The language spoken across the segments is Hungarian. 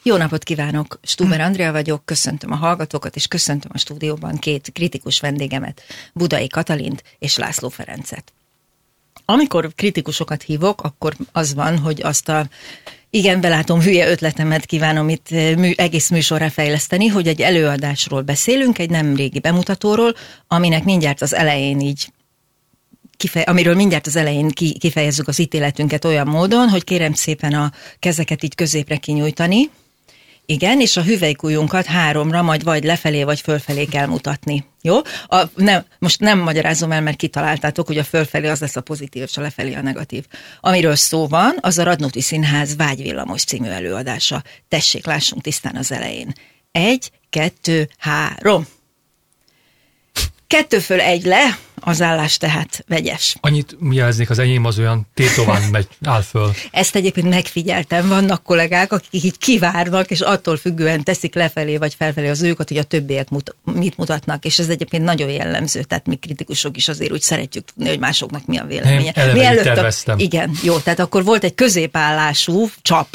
Jó napot kívánok, Stuber Andrea vagyok, köszöntöm a hallgatókat, és köszöntöm a stúdióban két kritikus vendégemet, Budai Katalint és László Ferencet. Amikor kritikusokat hívok, akkor az van, hogy azt a igen belátom hülye ötletemet kívánom itt egész műsorra fejleszteni, hogy egy előadásról beszélünk, egy nem régi bemutatóról, aminek mindjárt az elején így amiről mindjárt az elején kifejezzük az ítéletünket olyan módon, hogy kérem szépen a kezeket így középre kinyújtani. Igen, és a hüvelykujjunkat 3-ra, majd vagy lefelé, vagy fölfelé kell mutatni. Jó? Most nem magyarázom el, mert kitaláltátok, hogy a fölfelé az lesz a pozitív, és a lefelé a negatív. Amiről szó van, az a Radnóti Színház Vágyvillamos című előadása. Tessék, lássunk tisztán az elején. 1, 2, 3. 2 föl 1 le, az állás tehát vegyes. Annyit jeleznék, az enyém az olyan tétován áll föl. Ezt egyébként megfigyeltem, vannak kollégák, akik így kivárnak, és attól függően teszik lefelé vagy felfelé az őket, hogy a többiek mit mutatnak, és ez egyébként nagyon jellemző, tehát mi kritikusok is azért úgy szeretjük tudni, hogy másoknak mi a véleménye. Nem, eleve terveztem. Igen, jó, tehát akkor volt egy középállású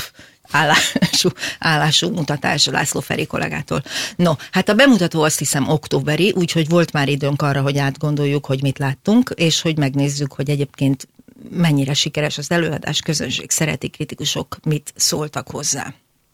állású mutatás László Feri kollégától. No, hát a bemutató azt hiszem októberi, úgyhogy volt már időnk arra, hogy átgondoljuk, hogy mit láttunk, és hogy megnézzük, hogy egyébként mennyire sikeres az előadás, közönség szereti, kritikusok mit szóltak hozzá.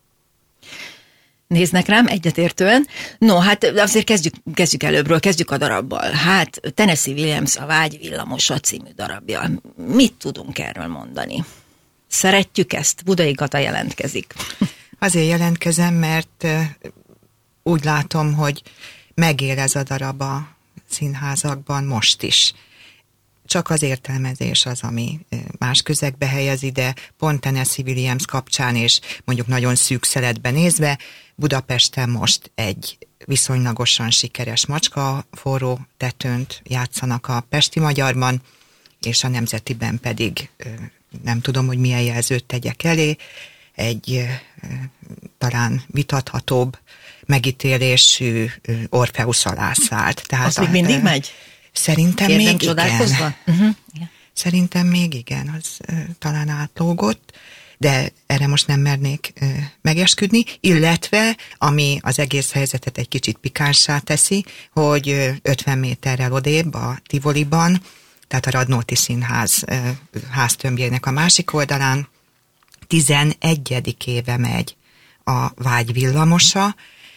Néznek rám egyetértően. No, hát azért kezdjük előbbről, kezdjük a darabbal. Hát Tennessee Williams a Vágyvillamosa című darabja. Mit tudunk erről mondani? Szeretjük ezt? Budai Kata jelentkezik. Azért jelentkezem, mert úgy látom, hogy megél ez a darab a színházakban most is. Csak az értelmezés az, ami más közegbe helyez ide, pont Tennessee Williams kapcsán, és mondjuk nagyon szűk szeletben nézve, Budapesten most egy viszonylagosan sikeres Macska forró tetőnt játszanak a Pesti Magyarban, és a Nemzetiben pedig nem tudom, hogy milyen jelzőt tegyek elé, egy talán vitathatóbb megítélésű Orfeusz alá szállt. Tehát az még mindig megy? Szerintem Kérdem még csodálkozva? igen. Szerintem még igen, az talán átlógott, de erre most nem mernék megesküdni, illetve ami az egész helyzetet egy kicsit pikánssá teszi, hogy 50 méterrel odébb a Tivoliban, tehát a Radnóti Színház háztömbjének a másik oldalán 11. éve megy a Vágyvillamosa,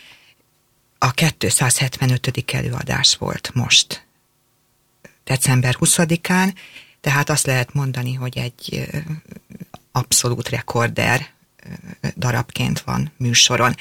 a 275. előadás volt most, december 20-án, tehát azt lehet mondani, hogy egy abszolút rekorder darabként van műsoron.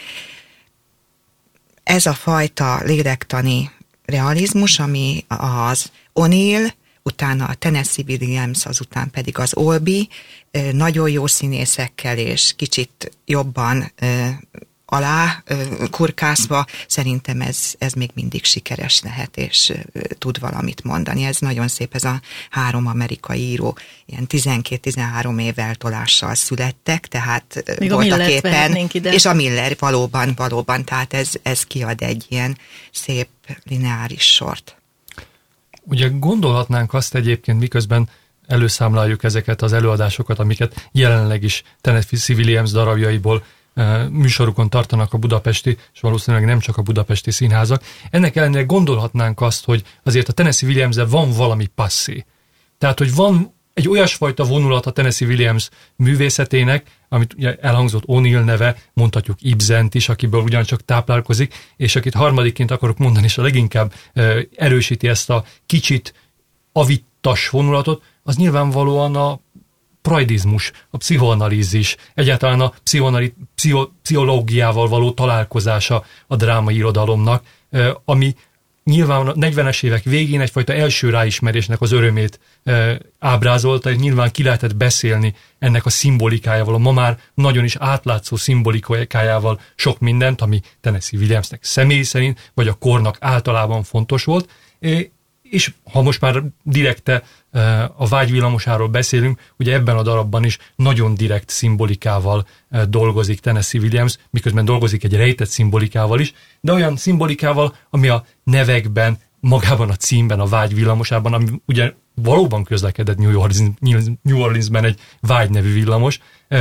Ez a fajta lélektani realizmus, ami az O'Neill, utána a Tennessee Williams, azután pedig az Olby, nagyon jó színészekkel és kicsit jobban alá kurkászva, szerintem ez még mindig sikeres lehet, és tud valamit mondani. Ez nagyon szép, ez a 3 amerikai író, ilyen 12-13 év eltolással születtek, tehát még voltak éppen, és a Miller valóban, tehát ez kiad egy ilyen szép lineáris sort. Ugye gondolhatnánk azt egyébként, miközben előszámláljuk ezeket az előadásokat, amiket jelenleg is Tennessee Williams darabjaiból műsorukon tartanak a budapesti, és valószínűleg nem csak a budapesti színházak. Ennek ellenére gondolhatnánk azt, hogy azért a Tennessee Williams-en van valami passzé. Tehát, hogy van egy olyasfajta vonulat a Tennessee Williams művészetének, amit ugye elhangzott O'Neill neve, mondhatjuk Ibsent is, akiből ugyancsak táplálkozik, és akit harmadikként akarok mondani, és a leginkább erősíti ezt a kicsit avittas vonulatot, az nyilvánvalóan a freudizmus, a pszichoanalízis, egyáltalán a pszichológiával való találkozása a drámai irodalomnak, ami nyilván a 40-es évek végén egyfajta első ráismerésnek az örömét ábrázolta, és nyilván ki lehetett beszélni ennek a szimbolikájával, a ma már nagyon is átlátszó szimbolikájával sok mindent, ami Tennessee Williamsnek személy szerint, vagy a kornak általában fontos volt, és ha most már direkte a Vágyvillamosáról beszélünk, ugye ebben a darabban is nagyon direkt szimbolikával dolgozik Tennessee Williams, miközben dolgozik egy rejtett szimbolikával is, de olyan szimbolikával, ami a nevekben, magában a címben, a Vágyvillamosában, ami ugye valóban közlekedett New Orleansben egy Vágy nevű villamos,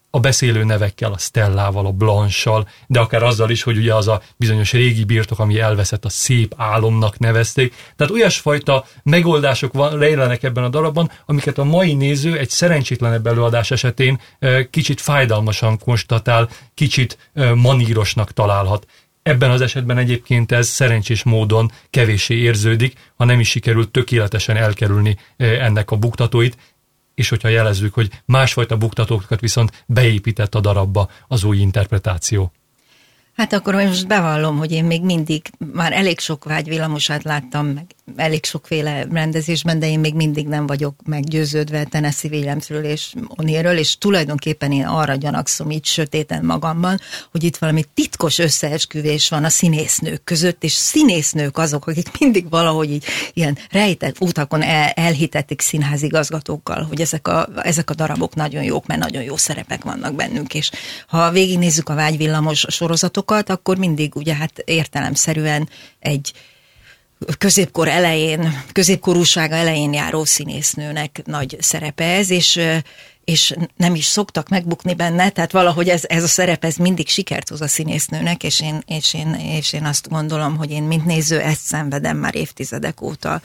a beszélő nevekkel, a Stellával, a Blanche-sal, de akár azzal is, hogy ugye az a bizonyos régi birtok, ami elveszett, a szép álomnak nevezték. Tehát olyasfajta megoldások rejlenek ebben a darabban, amiket a mai néző egy szerencsétlenebb előadás esetén kicsit fájdalmasan konstatál, kicsit manírosnak találhat. Ebben az esetben egyébként ez szerencsés módon kevéssé érződik, ha nem is sikerült tökéletesen elkerülni ennek a buktatóit, és hogyha jelezzük, hogy másfajta buktatókat viszont beépített a darabba az új interpretáció. Hát akkor most bevallom, hogy én még mindig már elég sok vágyvillamosát láttam, meg elég sokféle rendezésben, de én még mindig nem vagyok meggyőződve Tennessee Williamsről és O'Neillről, és tulajdonképpen én arra gyanakszom így sötéten magamban, hogy itt valami titkos összeesküvés van a színésznők között, és színésznők azok, akik mindig valahogy így ilyen rejtett utakon elhitetik színházigazgatókkal, hogy ezek a darabok nagyon jók, mert nagyon jó szerepek vannak bennünk, és ha végignézzük a vágyvillamos sorozatokat, akkor mindig ugye hát értelemszerűen egy középkorúsága elején járó színésznőnek nagy szerepe ez, és nem is szoktak megbukni benne, tehát valahogy ez a szerep ez mindig sikert hoz a színésznőnek, és én azt gondolom, hogy én mint néző ezt szenvedem már évtizedek óta,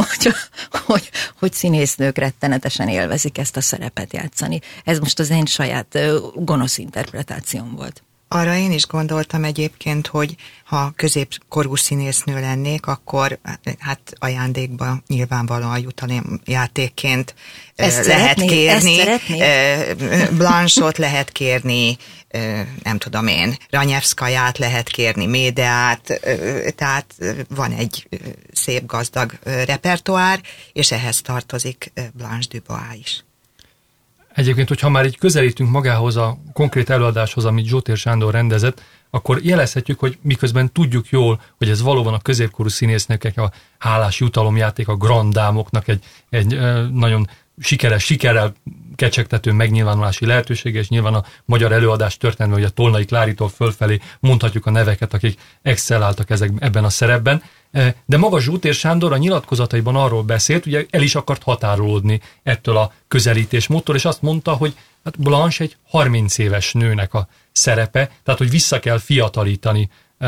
hogy színésznők rettenetesen élvezik ezt a szerepet játszani. Ez most az én saját gonosz interpretációm volt. Arra én is gondoltam egyébként, hogy ha középkorú színésznő lennék, akkor hát ajándékban nyilvánvalóan jutalomjátékként lehet kérni. Blanche-ot lehet kérni, nem tudom én, Ranyevszkaját lehet kérni, Médeát, tehát van egy szép gazdag repertoár, és ehhez tartozik Blanche Dubois is. Egyébként, hogyha már így közelítünk magához a konkrét előadáshoz, amit Zsótér Sándor rendezett, akkor jelezhetjük, hogy miközben tudjuk jól, hogy ez valóban a középkorú színésznőknek a hálás jutalomjáték, a grandámoknak egy nagyon sikerrel kecsegtető megnyilvánulási lehetősége, és nyilván a magyar előadás történelme, hogy a Tolnai Kláritól fölfelé mondhatjuk a neveket, akik excelláltak ebben a szerepben. De maga Zsótér Sándor a nyilatkozataiban arról beszélt, ugye el is akart határolódni ettől a közelítésmódtól, és azt mondta, hogy hát Blanche egy 30 éves nőnek a szerepe, tehát hogy vissza kell fiatalítani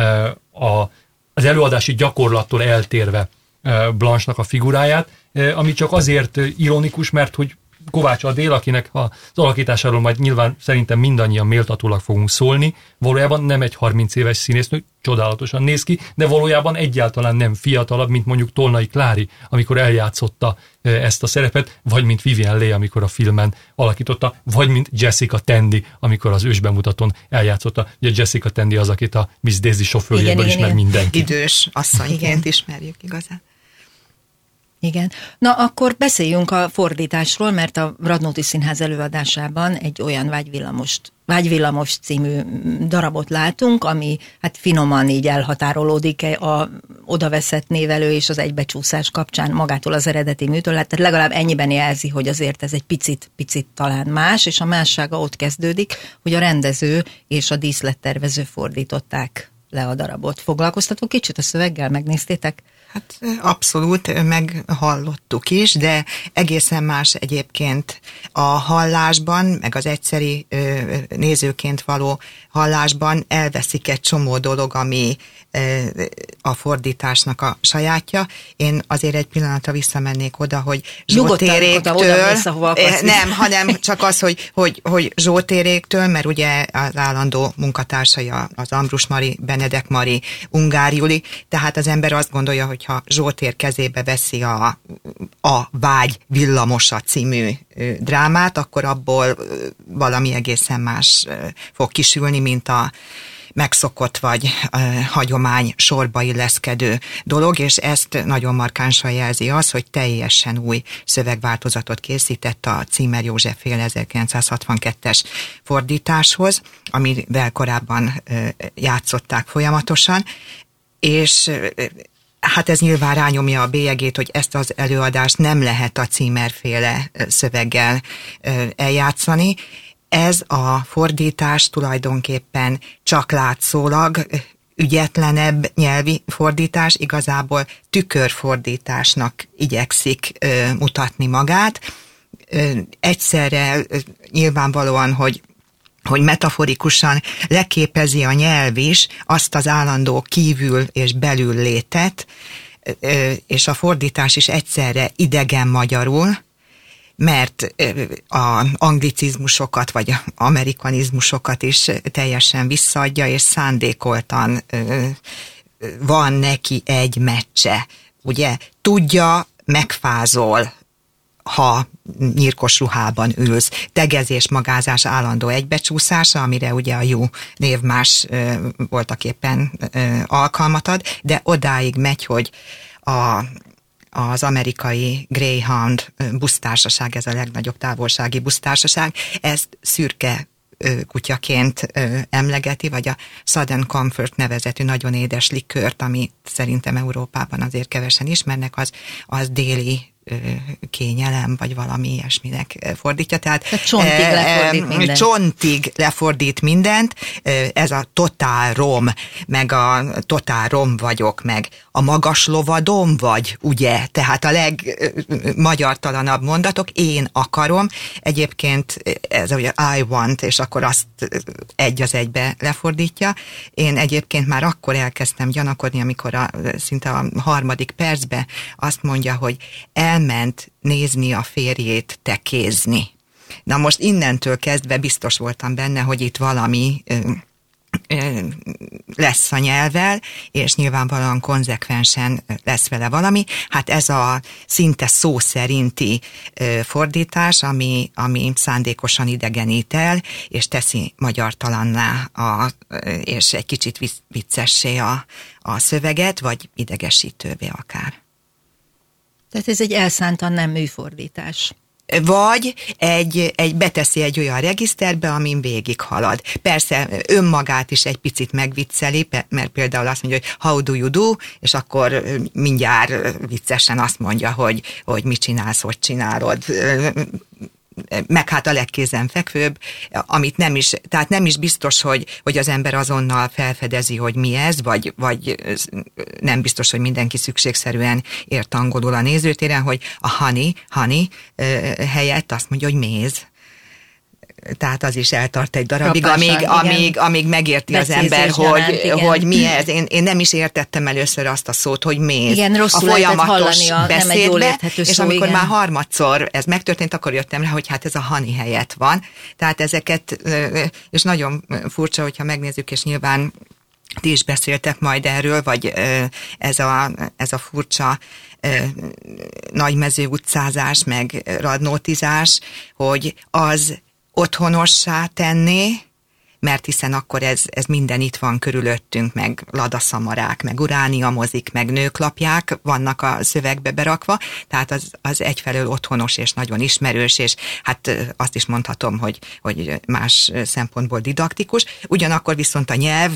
az előadási gyakorlattól eltérve Blanche-nak a figuráját, ami csak azért ironikus, mert hogy Kovács Adél, akinek az alakításáról majd nyilván szerintem mindannyian méltatólag fogunk szólni, valójában nem egy 30 éves színésznő, csodálatosan néz ki, de valójában egyáltalán nem fiatalabb, mint mondjuk Tolnai Klári, amikor eljátszotta ezt a szerepet, vagy mint Vivien Leigh, amikor a filmen alakította, vagy mint Jessica Tandy, amikor az ősbemutatón eljátszotta. Ugye Jessica Tandy az, akit a Miss Daisy sofőrjéből ismer mindenki. Idős asszonyként ismerjük igazán. Igen. Na, akkor beszéljünk a fordításról, mert a Radnóti Színház előadásában egy olyan Vágyvillamos című darabot látunk, ami hát finoman így elhatárolódik a odaveszett névelő és az egybecsúszás kapcsán magától az eredeti műtől, tehát legalább ennyiben jelzi, hogy azért ez egy picit talán más, és a mássága ott kezdődik, hogy a rendező és a díszlettervező fordították le a darabot. Foglalkoztatok kicsit a szöveggel? Megnéztétek? Hát abszolút, meghallottuk is, de egészen más egyébként a hallásban, meg az egyszeri nézőként való hallásban elveszik egy csomó dolog, ami a fordításnak a sajátja. Én azért egy pillanatra visszamennék oda, hogy Zsótéréktől, nem, hanem csak az, hogy Zsótéréktől, mert ugye az állandó munkatársai az Ambrus Mari, Benedek Mari, Ungár Juli, tehát az ember azt gondolja, hogy ha Zsótér kezébe veszi a Vágy villamosa című drámát, akkor abból valami egészen más fog kisülni, mint a megszokott vagy hagyomány sorba illeszkedő dolog, és ezt nagyon markánsan jelzi az, hogy teljesen új szövegváltozatot készített a Címer József féle 1962-es fordításhoz, amivel korábban játszották folyamatosan, és hát ez nyilván rányomja a bélyegét, hogy ezt az előadást nem lehet a Címer-féle szöveggel eljátszani. Ez a fordítás tulajdonképpen csak látszólag ügyetlenebb nyelvi fordítás, igazából tükörfordításnak igyekszik mutatni magát. Egyszerre nyilvánvalóan, hogy hogy metaforikusan leképezi a nyelv is azt az állandó kívül és belül létet, és a fordítás is egyszerre idegen magyarul, mert az anglicizmusokat vagy amerikanizmusokat is teljesen visszaadja, és szándékoltan van neki egy meccse. Ugye, tudja, megfázol, ha nyírkos ruhában ülsz. Tegezés, magázás, állandó egybecsúszása, amire ugye a jó névmás voltaképpen alkalmat ad, de odáig megy, hogy az amerikai Greyhound busztársaság, ez a legnagyobb távolsági busztársaság, ezt szürke kutyaként emlegeti, vagy a Southern Comfort nevezetű nagyon édes likőrt, ami szerintem Európában azért kevesen ismernek, az déli kényelem, vagy valami ilyesminek fordítja. Tehát csontig lefordít mindent. Csontig lefordít mindent. Ez a totál rom, meg a totál rom vagyok, meg a magas lovadom vagy, ugye? Tehát a legmagyartalanabb mondatok, én akarom. Egyébként ez ugye I want, és akkor azt egy az egybe lefordítja. Én egyébként már akkor elkezdtem gyanakodni, amikor szinte a 3. percben azt mondja, hogy elment nézni a férjét tekézni. Na most innentől kezdve biztos voltam benne, hogy itt valami lesz a nyelvvel, és nyilvánvalóan konzekvensen lesz vele valami. Hát ez a szinte szó szerinti fordítás, ami szándékosan idegenít el, és teszi magyartalanná, és egy kicsit viccessé a szöveget, vagy idegesítővé akár. Tehát ez egy elszántan nem műfordítás. Vagy beteszi egy olyan regiszterbe, amin végig halad. Persze önmagát is egy picit megvicceli, mert például azt mondja, hogy how do you do, és akkor mindjárt viccesen azt mondja, hogy mit csinálsz, hogy csinálod. Meg hát a legkézenfekvőbb, amit nem is biztos, hogy az ember azonnal felfedezi, hogy mi ez, vagy nem biztos, hogy mindenki szükségszerűen ért angolul a nézőtéren, hogy a honey helyett azt mondja, hogy méz. Tehát az is eltart egy darabig, amíg megérti az ember, hogy mi ez. Én nem is értettem először azt a szót, hogy méz. Igen, rosszul lehetett hallani a nem egy jól érthető szó. És amikor már harmadszor ez megtörtént, akkor jöttem rá, hogy hát ez a honey helyett van. Tehát ezeket, és nagyon furcsa, hogyha megnézzük, és nyilván ti is beszéltek majd erről, vagy ez a furcsa nagymező utcázás, meg radnótizás, hogy az otthonossá tenné, mert hiszen akkor ez minden itt van körülöttünk, meg ladaszamarák, meg urániamozik, meg nőklapják vannak a szövegbe berakva, tehát az egyfelől otthonos és nagyon ismerős, és hát azt is mondhatom, hogy más szempontból didaktikus, ugyanakkor viszont a nyelv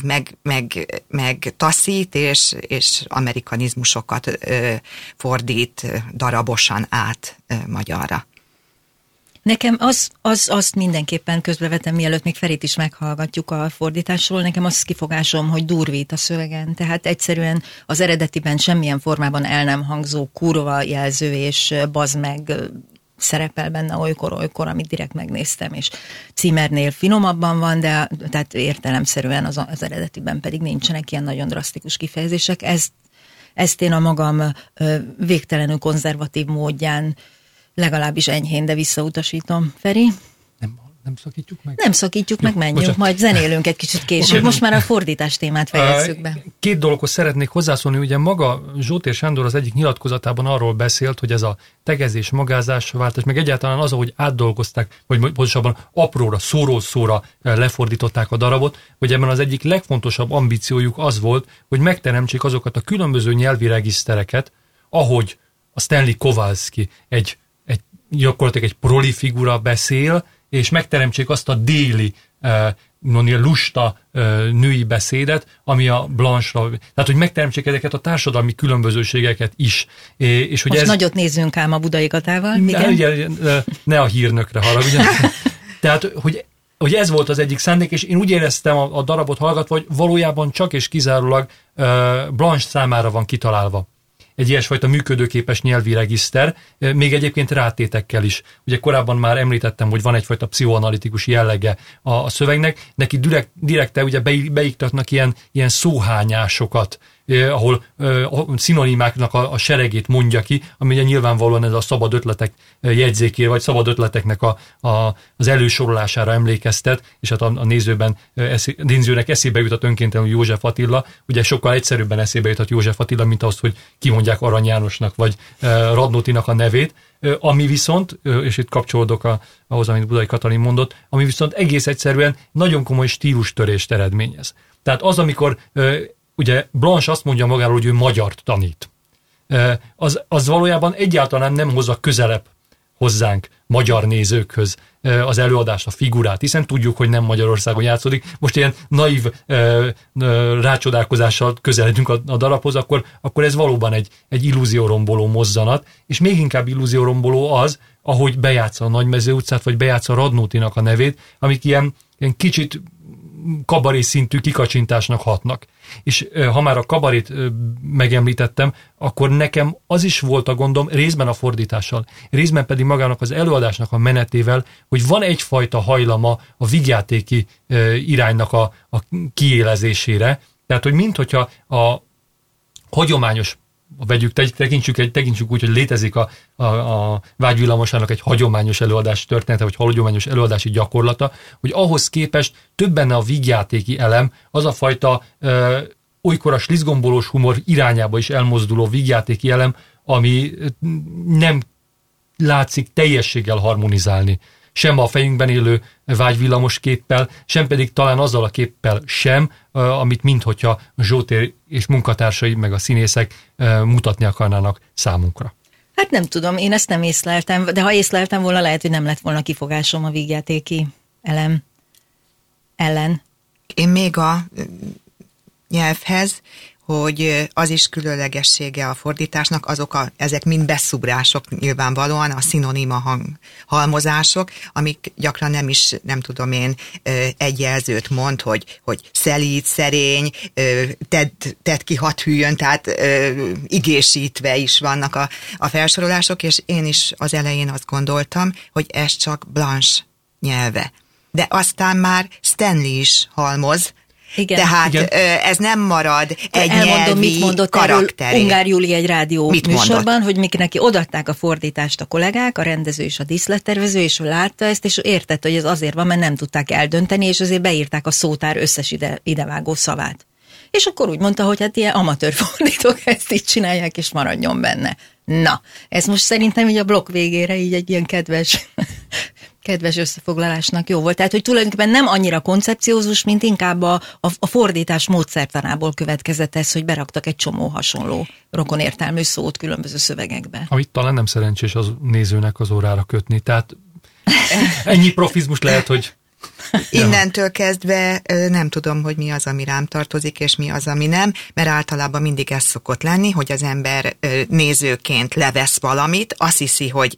meg taszít, és amerikanizmusokat fordít darabosan át magyarra. Nekem azt mindenképpen közbevetem, mielőtt még Ferit is meghallgatjuk a fordításról, nekem az kifogásom, hogy durvít a szövegen. Tehát egyszerűen az eredetiben semmilyen formában el nem hangzó kurva jelző és bazd meg szerepel benne olykor, amit direkt megnéztem, és Címernél finomabban van, de tehát értelemszerűen az eredetiben pedig nincsenek ilyen nagyon drasztikus kifejezések. Ezt én a magam végtelenül konzervatív módján legalábbis enyhén, de visszautasítom. Feri? Nem szakítjuk meg? Nem szakítjuk meg, menjünk, majd zenélünk egy kicsit később. Most már a fordítás témát fejezzük be. Két dologhoz szeretnék hozzászólni, ugye maga Zsótér Sándor az egyik nyilatkozatában arról beszélt, hogy ez a tegezés, magázás, váltás, meg egyáltalán az, ahogy átdolgozták, vagy pontosabban apróra, szóról szóra lefordították a darabot, hogy ebben az egyik legfontosabb ambíciójuk az volt, hogy megteremtsék azokat a különböző nyelvi regisztereket, ahogy a Stanley Kowalski gyakorlatilag egy proli figura beszél, és megteremtsék azt a déli, lusta női beszédet, ami a Blanche-ra, tehát hogy megteremtsék ezeket a társadalmi különbözőségeket is. És hogy most nagyot nézzünk ám a Budai Katával. Ne a hírnökre haragudjon. Tehát, hogy ez volt az egyik szándék, és én úgy éreztem a darabot hallgatva, hogy valójában csak és kizárólag Blanche számára van kitalálva. egy ilyesfajta működőképes nyelvi regiszter, még egyébként rátétekkel is. Ugye korábban már említettem, hogy van egyfajta pszichoanalitikus jellege a szövegnek, neki direkte ugye beiktatnak ilyen szóhányásokat, ahol a szinonimáknak a seregét mondja ki, ami ugye nyilvánvalóan ez a szabad ötletek jegyzékére, vagy szabad ötleteknek az elősorolására emlékeztet, és hát a nézőnek eszébe jutott önkéntelenül József Attila, ugye sokkal egyszerűbben eszébe jutott József Attila, mint az, hogy kimondják Arany Jánosnak, vagy Radnótinak a nevét, ami viszont, és itt kapcsolódok ahhoz, amit Budai Katalin mondott, ami viszont egész egyszerűen nagyon komoly stílustörést eredményez. Tehát az, amikor ugye Blanche azt mondja magáról, hogy ő magyart tanít. Az valójában egyáltalán nem hozza közelebb hozzánk, magyar nézőkhöz az előadást, a figurát, hiszen tudjuk, hogy nem Magyarországon játszódik. Most ilyen naív rácsodálkozással közeledünk a darabhoz, akkor ez valóban egy illúzióromboló mozzanat, és még inkább illúzióromboló az, ahogy bejátsza a Nagymező utcát, vagy bejátsza Radnótinak a nevét, amik ilyen kicsit kabaré szintű kikacsintásnak hatnak. És ha már a kabarét megemlítettem, akkor nekem az is volt a gondom, részben a fordítással, részben pedig magának az előadásnak a menetével, hogy van egyfajta hajlama a vígjátéki iránynak a kiélezésére, tehát hogy minthogyha a hagyományos, tekintsük úgy, hogy létezik a Vágyvillamosának egy hagyományos előadási története, vagy hagyományos előadási gyakorlata, hogy ahhoz képest több benne a vígjátéki elem, az a fajta olykor a slizgombolós humor irányába is elmozduló vígjátéki elem, ami nem látszik teljességgel harmonizálni. Sem a fejünkben élő vágyvillamos képpel, sem pedig talán azzal a képpel sem, amit minthogyha Zsótér és munkatársai, meg a színészek mutatni akarnának számunkra. Hát nem tudom, én ezt nem észleltem, de ha észleltem volna, lehet, hogy nem lett volna kifogásom a vígjátéki elem ellen. Én még a nyelvhez, hogy az is különlegessége a fordításnak, ezek mind beszúrások nyilvánvalóan, a szinoníma halmozások, amik gyakran nem tudom én, egy jelzőt mond, hogy szelíd, szerény, tedd ki, hadd hűljön, tehát igésítve is vannak a felsorolások, és én is az elején azt gondoltam, hogy ez csak Blanche nyelve. De aztán már Stanley is halmoz, igen. Tehát igen. Ez nem marad egy elmondom, mit mondott karakteré. erről Ungár Júli egy rádió műsorban, hogy mikor neki odaadták a fordítást a kollégák, a rendező és a díszlettervező, és ő látta ezt, és ő értette, hogy ez azért van, mert nem tudták eldönteni, és azért beírták a szótár összes idevágó szavát. És akkor úgy mondta, hogy hát ilyen amatőr fordítók ezt így csinálják, és maradjon benne. Na, ez most szerintem így a blokk végére így egy ilyen kedves összefoglalásnak jó volt. Tehát, hogy tulajdonképpen nem annyira koncepciózus, mint inkább a fordítás módszertanából következett ez, hogy beraktak egy csomó hasonló rokonértelmű szót különböző szövegekbe. Amit talán nem szerencsés az nézőnek az órára kötni. Tehát ennyi profizmus lehet, hogy Innentől kezdve nem tudom, hogy mi az, ami rám tartozik, és mi az, ami nem, mert általában mindig ez szokott lenni, hogy az ember nézőként levesz valamit, azt hiszi, hogy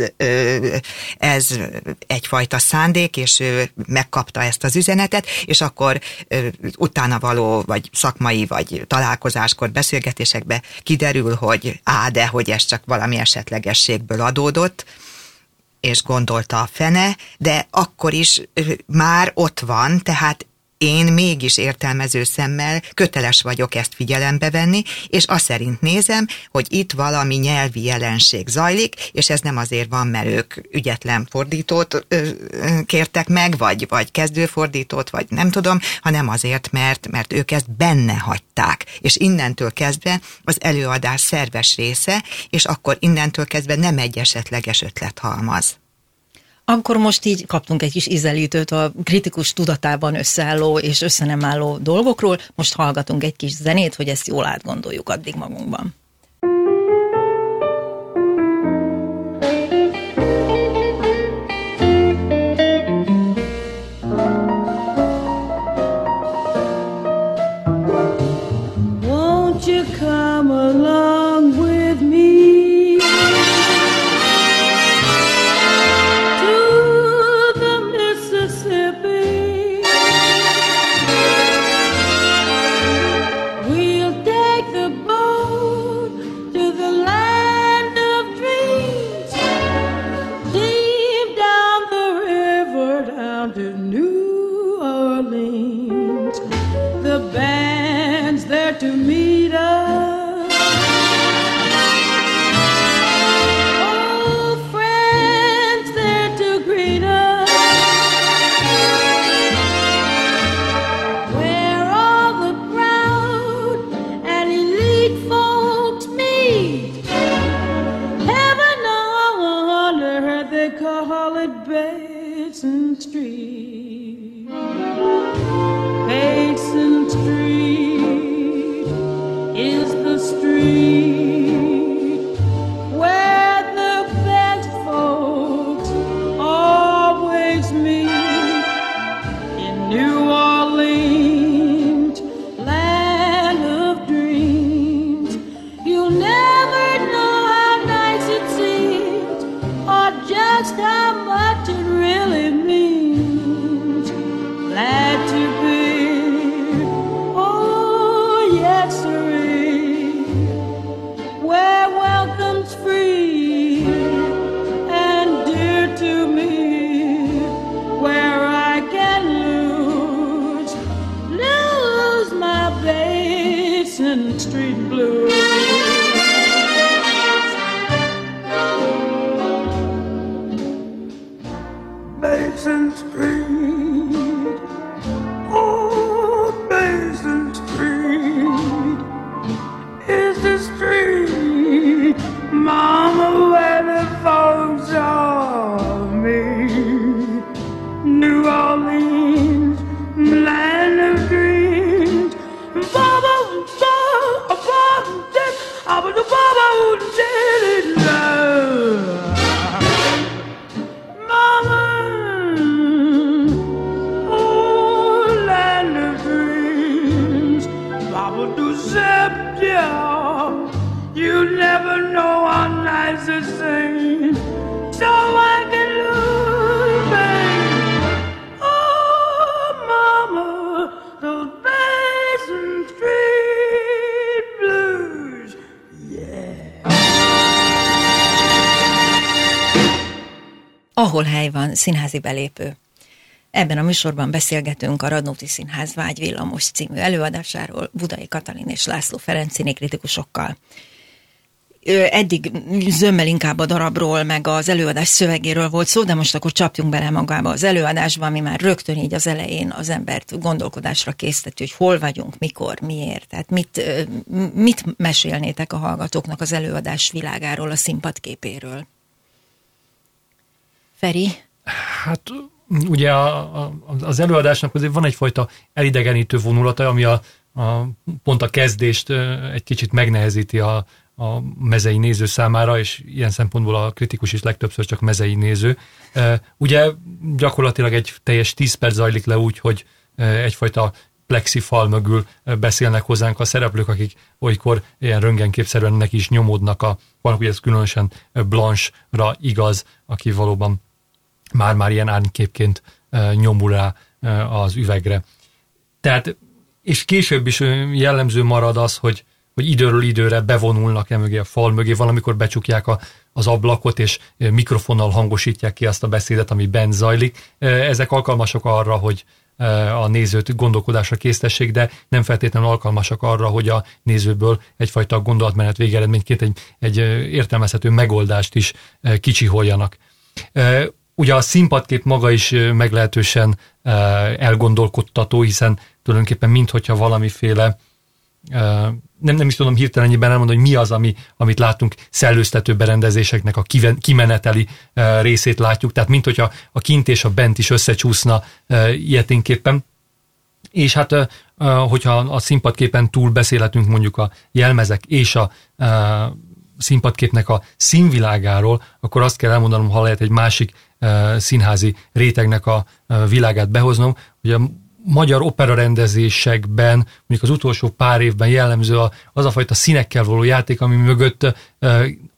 ez egyfajta szándék, és megkapta ezt az üzenetet, és akkor utána való, vagy szakmai, vagy találkozáskor, beszélgetésekbe kiderül, hogy de hogy ez csak valami esetlegességből adódott, és gondolta a fene, de akkor is már ott van, tehát én mégis értelmező szemmel köteles vagyok ezt figyelembe venni, és azt szerint nézem, hogy itt valami nyelvi jelenség zajlik, és ez nem azért van, mert ők ügyetlen fordítót kértek meg, vagy kezdőfordítót, vagy nem tudom, hanem azért, mert ők ezt benne hagyták. És innentől kezdve az előadás szerves része, és akkor innentől kezdve nem egy esetleges ötlethalmaz. Akkor most így kaptunk egy kis ízelítőt a kritikus tudatában összeálló és össze nem álló dolgokról, most hallgatunk egy kis zenét, hogy ezt jól átgondoljuk addig magunkban. Won't you come along with me? We'll take the boat to meet us. Old friends there to greet us. Where all the proud and elite folks meet. Heaven on earth, they call it Basin Street. Basin Street is the street where the best folks always meet. In New Orleans, land of dreams, you'll never know how nice it seems or just how much it really means. Glad to be, oh yes sirree, where welcome's free and dear to me, where I can lose my Basin Street blues. Basin Street, oh, Basin Street is the street, Mama, where the folks of me. New Orleans, land of dreams, Baba, Mama, oh, land of dreams, Baba do Septia, you never know how nice it seems, so I can lose, babe. Oh, Mama, those Basin Street blues, yeah. Ahol hely van, színházi belépő. Ebben a műsorban beszélgetünk a Radnóti Színház Vágyvillamos című előadásáról Budai Katalin és László Ferenc színikritikusokkal. Eddig zömmel inkább a darabról, meg az előadás szövegéről volt szó, de most akkor csapjunk bele magába az előadásba, ami már rögtön így az elején az embert gondolkodásra készteti, hogy hol vagyunk, mikor, miért. Tehát mit mesélnétek a hallgatóknak az előadás világáról, a színpadképéről? Feri? Hát ugye az előadásnak azért van egyfajta elidegenítő vonulata, ami pont a kezdést egy kicsit megnehezíti a mezei néző számára, és ilyen szempontból a kritikus is legtöbbször csak mezei néző. Ugye gyakorlatilag egy teljes 10 perc zajlik le úgy, hogy egyfajta plexifal mögül beszélnek hozzánk a szereplők, akik olykor ilyen röntgenképszerűen neki is nyomódnak vannak, ugye ez különösen Blanche-ra igaz, aki valóban már ilyen árnyképként nyomul rá az üvegre. Tehát, és később is jellemző marad az, hogy időről időre bevonulnak mögé a fal mögé, valamikor becsukják az ablakot, és mikrofonnal hangosítják ki azt a beszédet, ami bent zajlik. Ezek alkalmasak arra, hogy a nézőt gondolkodásra késztessék, de nem feltétlenül alkalmasak arra, hogy a nézőből egyfajta gondolatmenet végeredményként egy értelmezhető megoldást is kicsiholjanak. Ugye a színpadkép maga is meglehetősen elgondolkodtató, hiszen tulajdonképpen minthogyha valamiféle, nem is tudom hirtelennyibben elmondani, hogy mi az, amit látunk, szellőztető berendezéseknek a kimeneteli részét látjuk, tehát minthogyha a kint és a bent is összecsúszna ilyeténképpen. És hát, hogyha a színpadképen túl beszélhetünk mondjuk a jelmezek és a színpadképnek a színvilágáról, akkor azt kell elmondanom, ha lehet egy másik színházi rétegnek a világát behoznom, hogy a magyar operarendezésekben, mondjuk az utolsó pár évben jellemző az a fajta színekkel való játék, ami mögött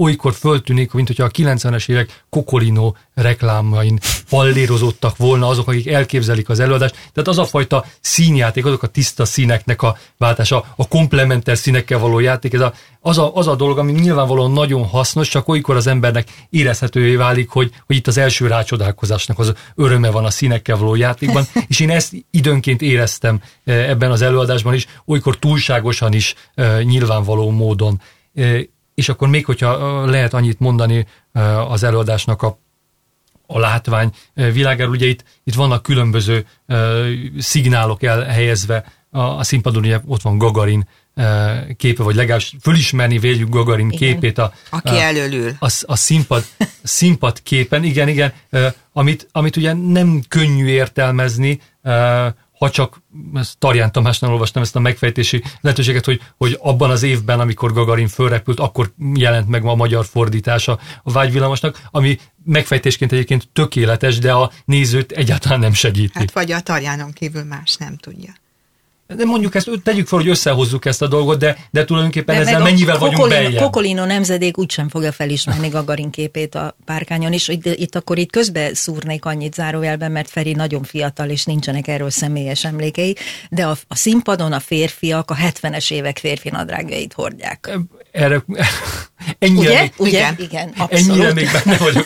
olykor föltűnik, mint hogyha a 90-es évek Kokolino reklámain pallérozottak volna azok, akik elképzelik az előadást. Tehát az a fajta színjáték, azok a tiszta színeknek a váltása, a komplementer színekkel való játék, ez az a dolog, ami nyilvánvalóan nagyon hasznos, csak olykor az embernek érezhetővé válik, hogy itt az első rácsodálkozásnak az öröme van a színekkel való játékban, és én ezt időnként éreztem ebben az előadásban is, olykor túlságosan is nyilvánvaló módon. És akkor még, hogyha lehet annyit mondani az előadásnak a látvány világáról, ugye itt vannak különböző szignálok elhelyezve a színpadon, ugye ott van Gagarin képe, vagy legalábbis fölismerni véljük Gagarin képét. Aki elől a színpad képen, igen, amit ugye nem könnyű értelmezni, ha csak Tarján Tamásnál olvastam ezt a megfejtési lehetőséget, hogy abban az évben, amikor Gagarin fölrepült, akkor jelent meg a magyar fordítása a Vágyvillamosnak, ami megfejtésként egyébként tökéletes, de a nézőt egyáltalán nem segíti. Hát vagy a Tarjánon kívül más nem tudja. De mondjuk ezt, tegyük fel, hogy összehozzuk ezt a dolgot, de tulajdonképpen ezzel mennyivel vagyunk beljebb. Kokolino nemzedék úgysem fogja felismerni Gagarin képét a párkányon is. Itt közbe szúrnék annyit zárójelben, mert Feri nagyon fiatal, és nincsenek erről személyes emlékei, de a színpadon a férfiak a 70-es évek férfi nadrágjait hordják. Erre, ennyire ugye? Igen, abszolút. Ennyire még benne vagyok.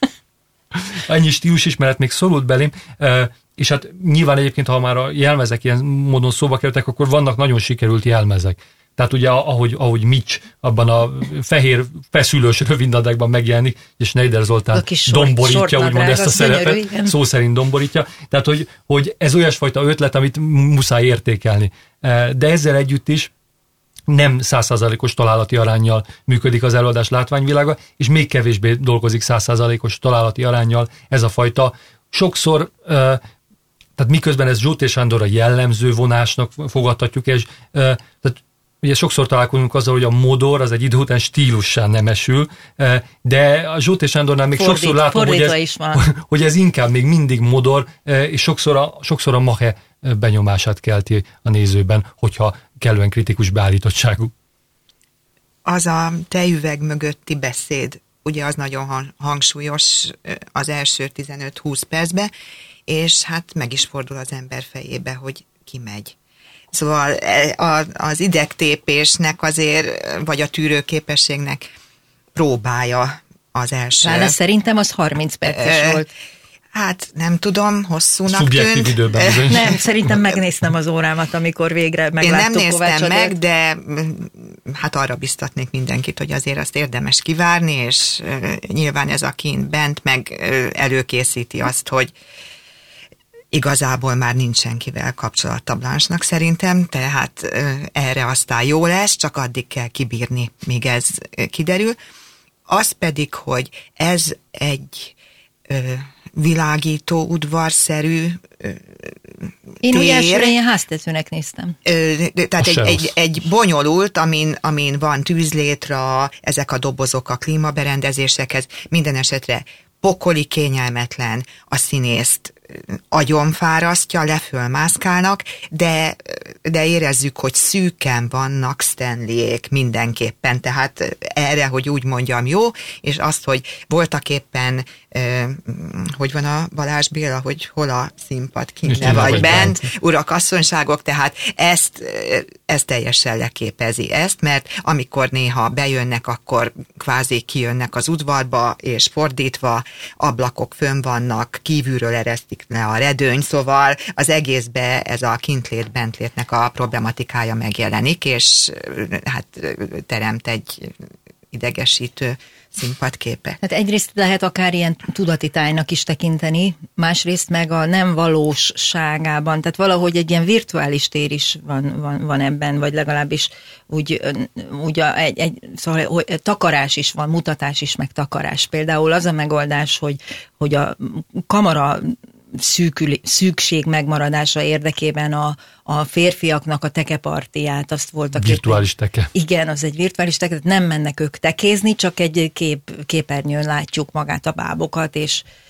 Annyi stílusismeret még szorult belém. És hát nyilván egyébként, ha már a jelmezek ilyen módon szóba kerültek, akkor vannak nagyon sikerült jelmezek. Tehát ugye, ahogy Mitch abban a fehér feszülős rövidnadrágban megjelenik, és Schneider Zoltán domborítja, úgymond ezt a szerepet, szó szerint domborítja. Tehát, hogy ez olyasfajta ötlet, amit muszáj értékelni. De ezzel együtt is nem 100%-os találati aránnyal működik az előadás látványvilága, és még kevésbé dolgozik 100%-os találati aránnyal ez a fajta. Sokszor tehát miközben ez Zsótér Sándorra jellemző vonásnak fogadhatjuk, és tehát ugye sokszor találkozunk azzal, hogy a modor az egy idő után stílussá nemesül, de a Zsótér Sándornál még sokszor látom, hogy ez inkább még mindig modor, és sokszor a mahe benyomását kelti a nézőben, hogyha kellően kritikus beállítottságú. Az a tejüveg mögötti beszéd, ugye az nagyon hangsúlyos az első 15-20 percben, és hát meg is fordul az ember fejébe, hogy ki megy. Szóval az idegtépésnek azért, vagy a tűrőképességnek próbája az első. Lána, szerintem az 30 perces volt. Hát nem tudom, hosszúnak szubjektív tűnt. Időben bizony. Nem, szerintem megnéztem az órámat, amikor végre megláttuk Én nem Kovács néztem Adélt. meg, de hát arra biztatnék mindenkit, hogy azért azt érdemes kivárni, és nyilván ez a kint bent meg előkészíti azt, hogy igazából már nincs senkivel kapcsolata Blanche-nak szerintem, tehát erre aztán jó lesz, csak addig kell kibírni, míg ez kiderül. Az pedig, hogy ez egy világító, udvarszerű Én úgy elsőre ilyen háztetőnek néztem. Tehát egy bonyolult, amin van tűzlétra, ezek a dobozok a klímaberendezésekhez, minden esetre pokoli kényelmetlen, a színészt agyonfárasztja, lefölmászkálnak, de érezzük, hogy szűken vannak Stanleyék mindenképpen, tehát erre, hogy úgy mondjam, jó, és azt, hogy voltak éppen, hogy van a Balázs Béla, hogy hol a színpad, kinne vagy bent, urak, asszonyságok, tehát ezt teljesen leképezi ezt, mert amikor néha bejönnek, akkor kvázi kijönnek az udvarba, és fordítva, ablakok fönn vannak, kívülről eresztik le a redőny, szóval az egészbe ez a kintlét-bentlétnek a problematikája megjelenik, és hát teremt egy idegesítő színpadképe. Hát egyrészt lehet akár ilyen tudati tájnak is tekinteni, másrészt meg a nem valóságában, tehát valahogy egy ilyen virtuális tér is van ebben, vagy legalábbis úgy szóval, takarás is van, mutatás is, meg takarás. Például az a megoldás, hogy a kamera szűkség megmaradása érdekében a férfiaknak a tekepartiát, azt voltak virtuális teke. Igen, az egy virtuális teke, tehát nem mennek ők tekézni, csak egy képernyőn látjuk magát a bábokat, és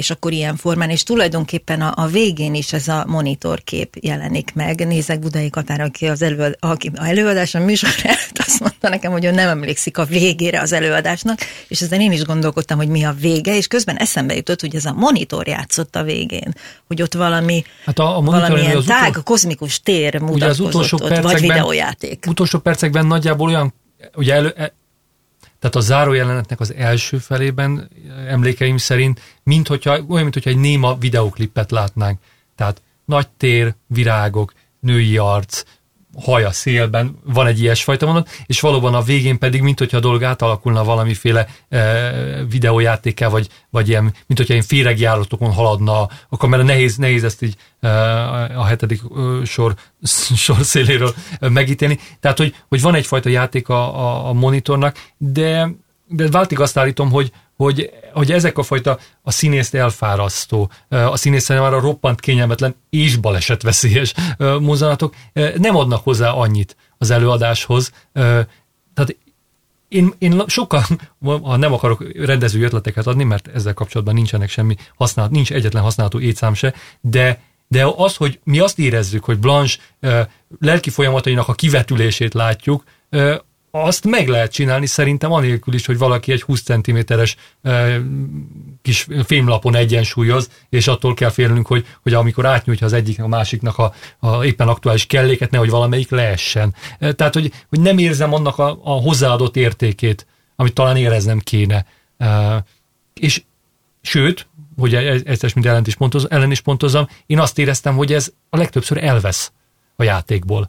és akkor ilyen formán, és tulajdonképpen a végén is ez a monitorkép jelenik meg. Nézek Budai Katára, aki a előadáson műsorát, azt mondta nekem, hogy ő nem emlékszik a végére az előadásnak, és ezen én is gondolkodtam, hogy mi a vége, és közben eszembe jutott, hogy ez a monitor játszott a végén, hogy ott valami, hát valamilyen kozmikus tér mutatkozott ott, vagy videójáték. Utolsó percekben nagyjából olyan, ugye tehát a zárójelenetnek az első felében emlékeim szerint, olyan, mintha egy néma videóklippet látnánk. Tehát nagy tér, virágok, női arc, haj a szélben, van egy ilyesfajta mondat, és valóban a végén pedig, mint hogyha a dolog átalakulna valamiféle videójátékkel, vagy ilyen, mint hogyha ilyen féregjáratokon haladna a kamera. Nehéz ezt így a 7. sor széléről megítélni. Tehát, hogy van egyfajta játék a monitornak, de váltig azt állítom, hogy ezek a fajta a színészt elfárasztó, a színész számára roppant kényelmetlen és balesetveszélyes mozzanatok nem adnak hozzá annyit az előadáshoz. Tehát én sokkal, ha nem akarok rendező ötleteket adni, mert ezzel kapcsolatban nincs egyetlen használható étszám se, de az, hogy mi azt érezzük, hogy Blanche lelki folyamatainak a kivetülését látjuk, azt meg lehet csinálni szerintem anélkül is, hogy valaki egy 20 cm-es kis fémlapon egyensúlyoz, és attól kell félnünk, hogy amikor átnyújtja az egyik a másiknak a éppen aktuális kelléket, nehogy valamelyik leessen. Tehát, hogy nem érzem annak a hozzáadott értékét, amit talán éreznem kéne. És sőt, hogy ezt mind ellen is pontozzam, én azt éreztem, hogy ez a legtöbbször elvesz a játékból.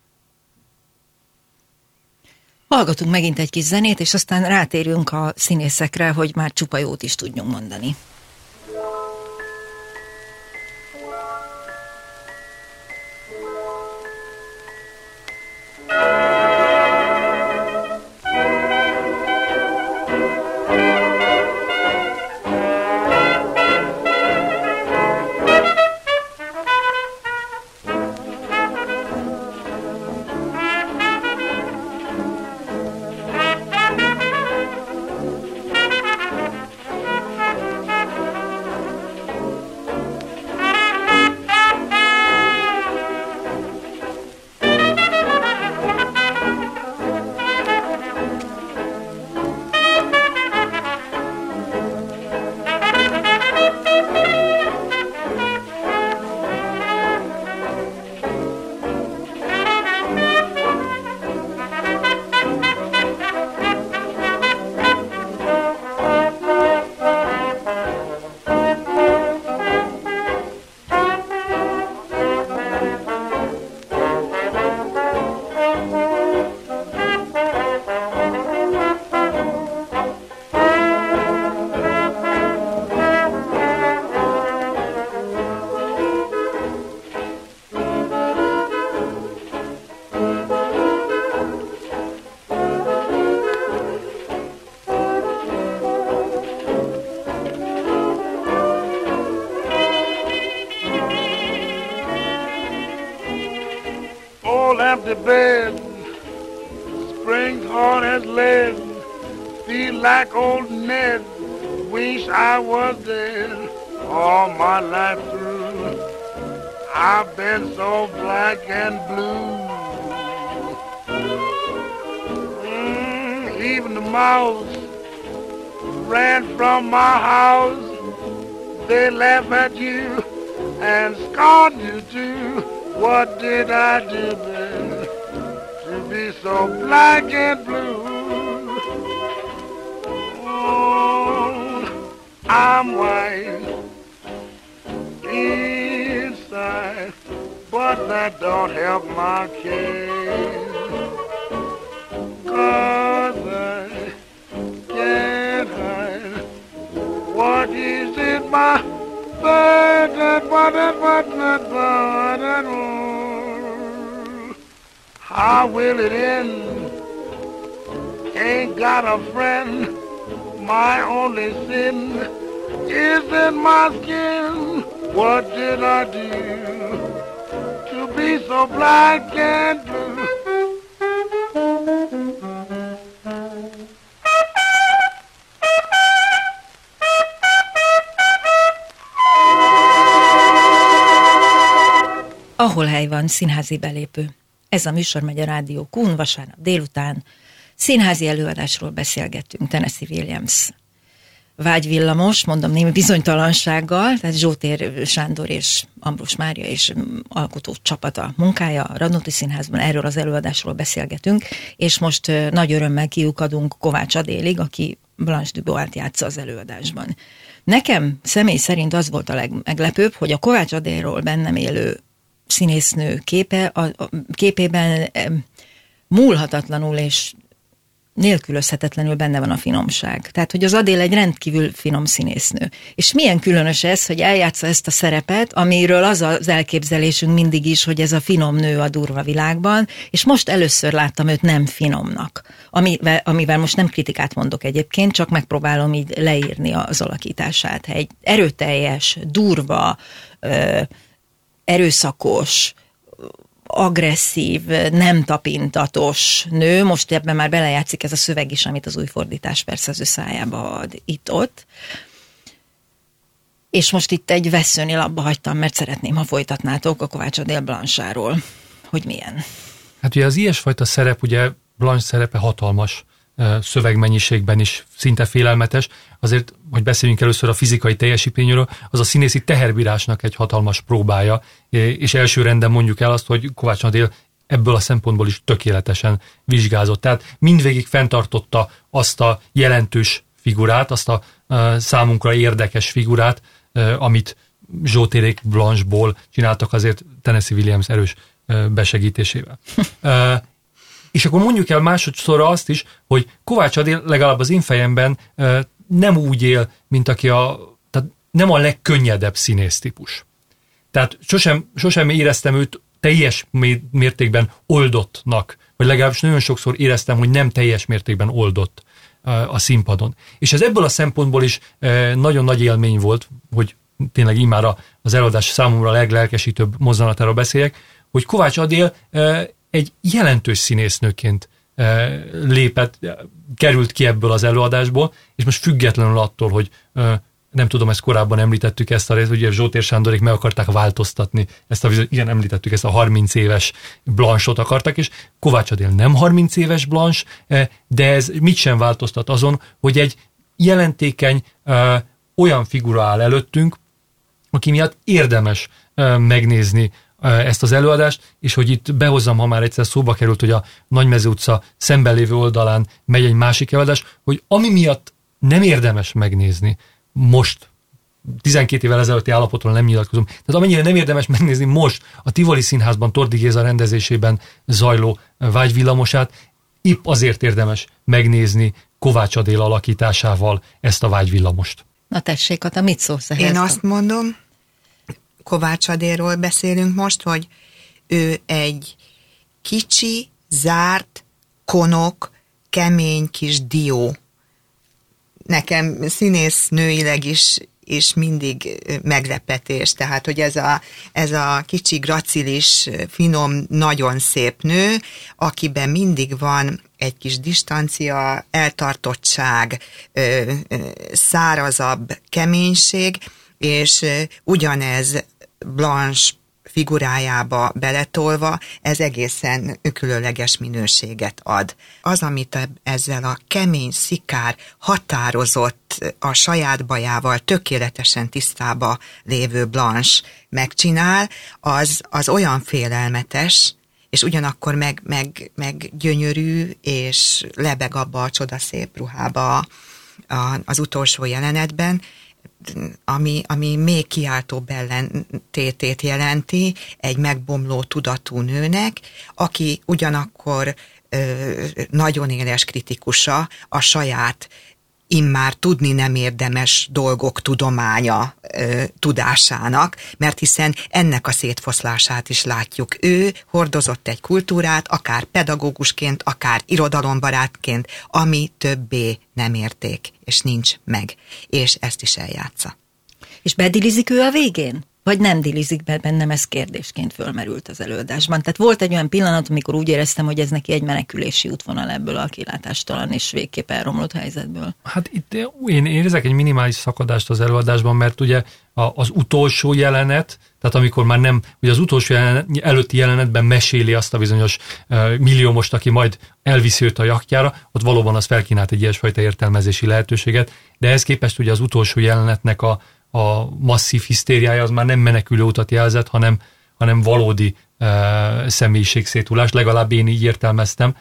Hallgatunk megint egy kis zenét, és aztán rátérünk a színészekre, hogy már csupa jót is tudjunk mondani. Empty bed, spring hard as lead, feel like old Ned, wish I was dead all my life through. I've been so black and blue. Even the mouse ran from my house, they laugh at you and scorn you too. What did I do then to be so black and blue? Oh, I'm white inside, but that don't help my case. 'Cause I can't hide what is in my how will it end? Ain't got a friend. My only sin is in my skin. What did I do to be so black and blue? Ahol hely van, színházi belépő. Ez a műsor megy a Rádió Kun, vasárnap délután. Színházi előadásról beszélgettünk, Tennessee Williams Vágyvillamos, mondom némi bizonytalansággal, tehát Zsótér Sándor és Ambrus Mária és alkotó csapata munkája a Radnóti Színházban, erről az előadásról beszélgetünk, és most nagy örömmel kiukadunk Kovács Adélig, aki Blanche Dubois-t játsza az előadásban. Nekem személy szerint az volt a legmeglepőbb, hogy a Kovács Adélról bennem élő színésznő képében múlhatatlanul és nélkülözhetetlenül benne van a finomság. Tehát, hogy az Adél egy rendkívül finom színésznő. És milyen különös ez, hogy eljátsza ezt a szerepet, amiről az az elképzelésünk mindig is, hogy ez a finom nő a durva világban, és most először láttam őt nem finomnak. Amivel most nem kritikát mondok egyébként, csak megpróbálom így leírni az alakítását. Egy erőteljes, durva, erőszakos, agresszív, nem tapintatos nő, most ebben már belejátszik ez a szöveg is, amit az új fordítás persze az ő szájába ad itt-ott. És most itt egy vesszőnél abba hagytam, mert szeretném, ha folytatnátok a Kovács Adél Blanche-áról, hogy milyen. Hát ugye az ilyesfajta szerep, ugye Blanche szerepe hatalmas, szövegmennyiségben is szinte félelmetes, azért, hogy beszéljünk először a fizikai teljesítményről, az a színészi teherbírásnak egy hatalmas próbája, és első renden mondjuk el azt, hogy Kovács Adél ebből a szempontból is tökéletesen vizsgázott. Tehát mindvégig fenntartotta azt a jelentős figurát, azt a számunkra érdekes figurát, amit Zsótérék Blanche-ból csináltak azért Tennessee Williams erős besegítésével. És akkor mondjuk el másodszorra azt is, hogy Kovács Adél legalább az én fejemben nem úgy él, mint aki tehát nem a legkönnyedebb színésztípus. Tehát sosem éreztem őt teljes mértékben oldottnak, vagy legalábbis nagyon sokszor éreztem, hogy nem teljes mértékben oldott a színpadon. És ez ebből a szempontból is nagyon nagy élmény volt, hogy tényleg immár az előadás számomra a leglelkesítőbb mozzanatáról beszéljek, hogy Kovács Adél egy jelentős színésznőként került ki ebből az előadásból, és most függetlenül attól, hogy nem tudom, ezt korábban említettük ezt a részt, ugye Zsótér Sándorék meg akarták változtatni igen, említettük ezt a 30 éves Blanche-ot akartak, és Kovács Adél nem 30 éves Blanche, de ez mit sem változtat azon, hogy egy jelentékeny olyan figura áll előttünk, aki miatt érdemes megnézni ezt az előadást, és hogy itt behozzam, ha már egyszer szóba került, hogy a Nagymező utca szemben lévő oldalán megy egy másik előadás, hogy ami miatt nem érdemes megnézni most, 12 évvel ezelőtti állapotról nem nyilatkozom, tehát amennyire nem érdemes megnézni most a Tivoli Színházban Tordi Géza rendezésében zajló Vágyvillamosát, épp azért érdemes megnézni Kovács Adél alakításával ezt a Vágyvillamost. Na tessék, Kata, mit szólsz ehhez? Én azt mondom, Kovács Adélról beszélünk most, hogy ő egy kicsi, zárt, konok, kemény kis dió. Nekem színésznőileg is mindig meglepetés, tehát, hogy ez a kicsi, gracilis, finom, nagyon szép nő, akiben mindig van egy kis distancia, eltartottság, szárazabb keménység, és ugyanez Blanche figurájába beletolva, ez egészen különleges minőséget ad. Az, amit ezzel a kemény, szikár, határozott, a saját bajával tökéletesen tisztába lévő Blanche megcsinál, az olyan félelmetes, és ugyanakkor meg gyönyörű, és lebeg abba a csodaszép ruhába az utolsó jelenetben, ami még kiáltóbb ellentétét jelenti egy megbomló tudatú nőnek, aki ugyanakkor nagyon éles kritikusa a saját immár tudni nem érdemes dolgok tudománya tudásának, mert hiszen ennek a szétfoszlását is látjuk. Ő hordozott egy kultúrát, akár pedagógusként, akár irodalombarátként, ami többé nem érték, és nincs meg. És ezt is eljátsza. És bedilizik ő a végén? vagy nem dilizik be bennem, ez kérdésként fölmerült az előadásban. Tehát volt egy olyan pillanat, amikor úgy éreztem, hogy ez neki egy menekülési útvonal ebből a kilátástalan és végképp elromlott helyzetből. Hát itt én érzek egy minimális szakadást az előadásban, mert ugye az utolsó jelenet, tehát amikor már nem, ugye az utolsó előtti jelenetben meséli azt a bizonyos milliómost, aki majd elviszi őt a jachtjára, ott valóban az felkínált egy ilyesfajta értelmezési lehetőséget, de ehhez képest ugye az utolsó jelenetnek a masszív hisztériája az már nem menekülő utat jelzett, hanem valódi személyiségszétulás, legalább én így értelmeztem.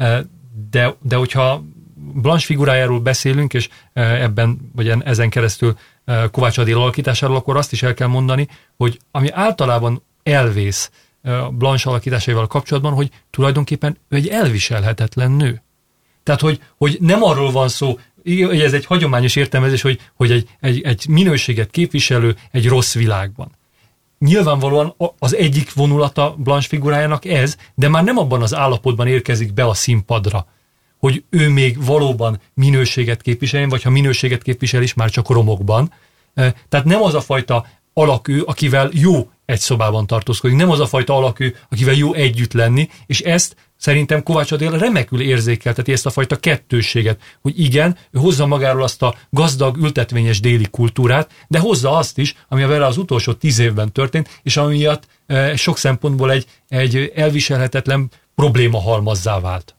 De hogyha Blanche figurájáról beszélünk, és ebben, vagy ezen keresztül Kovács Adél alakításáról, akkor azt is el kell mondani, hogy ami általában elvész Blanche alakításaival kapcsolatban, hogy tulajdonképpen ő egy elviselhetetlen nő. Tehát, hogy nem arról van szó, hogy ez egy hagyományos értelmezés, hogy egy minőséget képviselő egy rossz világban. Nyilvánvalóan az egyik vonulata Blanche figurájának ez, de már nem abban az állapotban érkezik be a színpadra, hogy ő még valóban minőséget képviseljen, vagy ha minőséget képvisel is, már csak romokban. Tehát nem az a fajta alakű, akivel jó egy szobában tartózkodik, nem az a fajta alakű, akivel jó együtt lenni, és ezt szerintem Kovács Adél remekül érzékelteti, ezt a fajta kettősséget, hogy igen, ő hozza magáról azt a gazdag, ültetvényes déli kultúrát, de hozza azt is, ami vele az utolsó 10 évben történt, és ami miatt sok szempontból egy elviselhetetlen probléma halmazzá vált.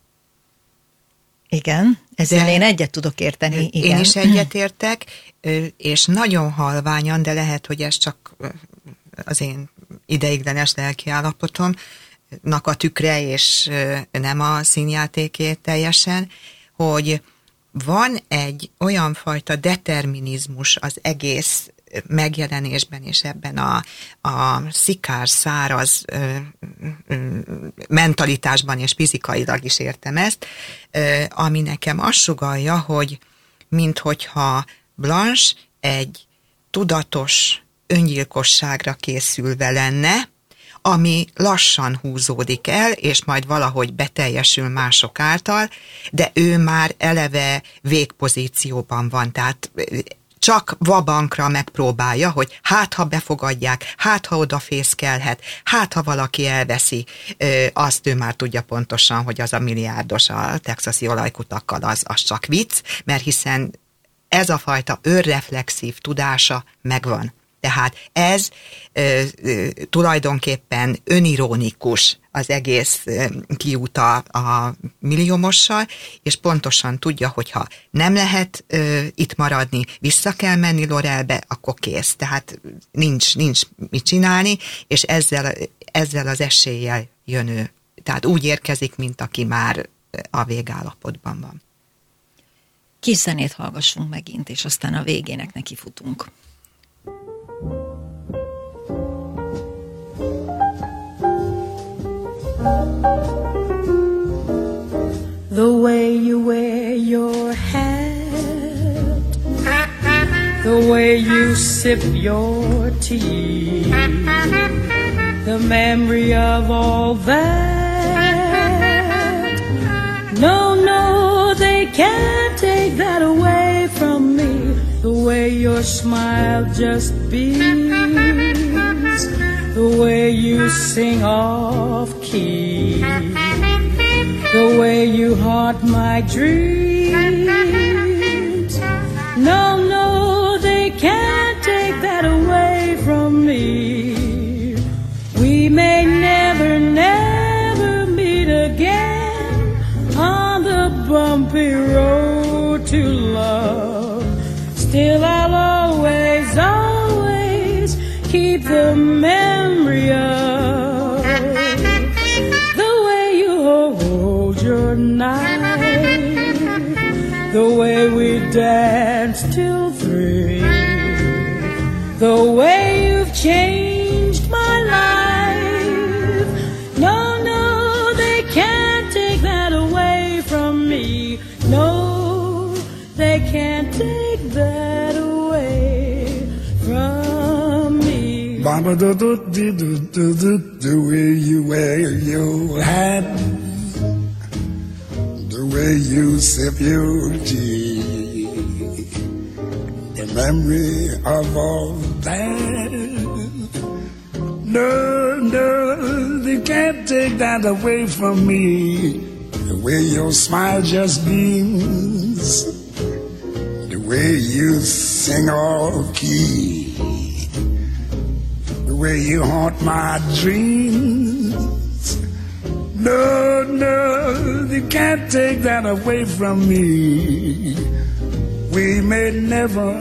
Igen, ezzel én egyet tudok érteni. Igen. Én is egyet értek, és nagyon halványan, de lehet, hogy ez csak az én ideiglenes lelkiállapotomnak a tükre, és nem a színjátéké teljesen, hogy van egy olyan fajta determinizmus az egész megjelenésben, és ebben a szikár, száraz mentalitásban, és fizikailag is értem ezt, ami nekem azt sugallja, hogy minthogyha Blanche egy tudatos öngyilkosságra készülve lenne, ami lassan húzódik el, és majd valahogy beteljesül mások által, de ő már eleve végpozícióban van, tehát csak vabankra megpróbálja, hogy hát ha befogadják, hát ha odafészkelhet, hát ha valaki elveszi, azt ő már tudja pontosan, hogy az a milliárdos a texasi olajkutakkal az csak vicc, mert hiszen ez a fajta önreflexív tudása megvan. Tehát ez tulajdonképpen önironikus az egész kiút a milliómossal, és pontosan tudja, hogyha nem lehet itt maradni, vissza kell menni Laurelbe, akkor kész. Tehát nincs mit csinálni, és ezzel az eséllyel jön ő. Tehát úgy érkezik, mint aki már a végállapotban van. Kis zenét hallgassunk megint, és aztán a végének nekifutunk. The way you wear your hat, the way you sip your tea, the memory of all that. No, they can't take that away from me. The way your smile just beams, the way you sing off key, the way you haunt my dreams. No, they can't take that away from me. We may never meet again on the bumpy road to love. Still I'll always keep the memory of the way you hold your knife, the way we danced till 3, the way you've changed my life. No, they can't take that away from me. No, they can't take that away from me. Baba do the way you wear your hat, the way you sip your tea, the memory of all that. No, they can't take that away from me. The way your smile just beams, the way you sing off key, the way you haunt my dreams. No, they can't take that away from me. We may never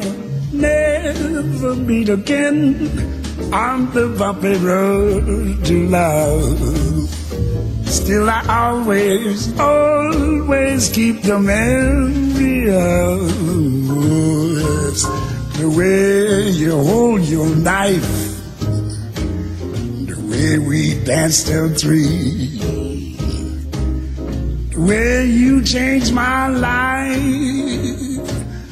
meet again on the bumpy road to love. Still I always keep the memory of the way you hold your knife, the way we danced till 3, the way you changed my life.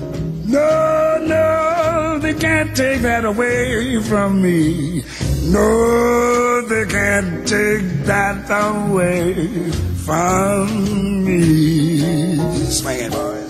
No, they can't take that away from me. No, they can't take that away from me. Swing it, boys.